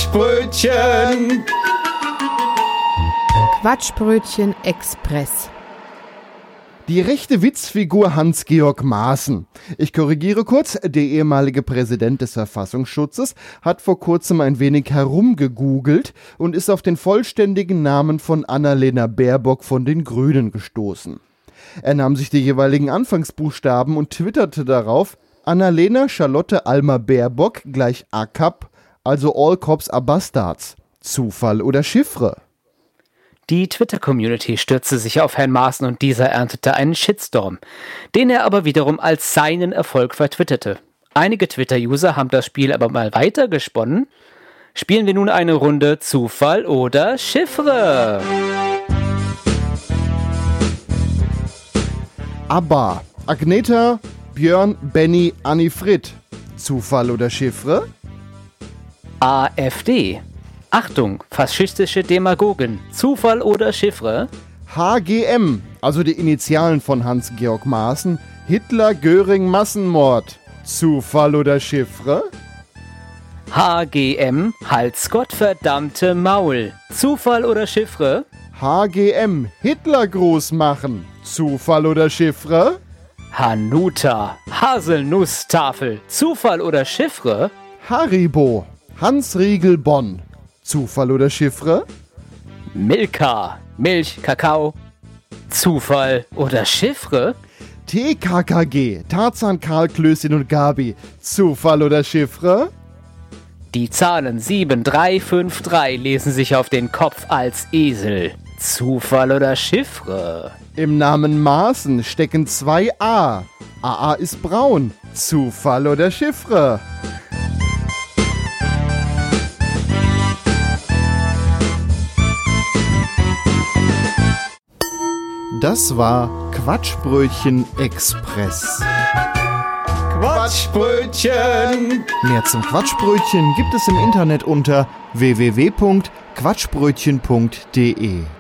Quatschbrötchen! Quatschbrötchen Express. Die rechte Witzfigur Hans-Georg Maaßen. Ich korrigiere kurz, der ehemalige Präsident des Verfassungsschutzes hat vor kurzem ein wenig herumgegoogelt und ist auf den vollständigen Namen von Annalena Baerbock von den Grünen gestoßen. Er nahm sich die jeweiligen Anfangsbuchstaben und twitterte darauf: Annalena Charlotte Alma Baerbock gleich ACAP, also All Cops are Bastards. Zufall oder Chiffre? Die Twitter-Community stürzte sich auf Herrn Maaßen und dieser erntete einen Shitstorm, den er aber wiederum als seinen Erfolg vertwitterte. Einige Twitter-User haben das Spiel aber mal weitergesponnen. Spielen wir nun eine Runde Zufall oder Chiffre? ABBA, Agneta, Björn, Benny, Anni Fried. Zufall oder Chiffre? AfD. Achtung, faschistische Demagogen. Zufall oder Chiffre? HGM, also die Initialen von Hans-Georg Maaßen. Hitler, Göring, Massenmord. Zufall oder Chiffre? HGM, Hals Gott verdammte Maul. Zufall oder Chiffre? HGM, Hitler groß machen. Zufall oder Chiffre? Hanuta, Haselnusstafel. Zufall oder Chiffre? Haribo, Hans Riegel Bonn. Zufall oder Chiffre? Milka, Milch, Kakao. Zufall oder Chiffre? TKKG, Tarzan, Karl, Klößchen und Gabi. Zufall oder Chiffre? Die Zahlen 7353 lesen sich auf den Kopf als Esel. Zufall oder Chiffre? Im Namen Maaßen stecken 2 A. AA ist braun. Zufall oder Chiffre? Das war Quatschbrötchen Express. Quatschbrötchen! Mehr zum Quatschbrötchen gibt es im Internet unter www.quatschbrötchen.de.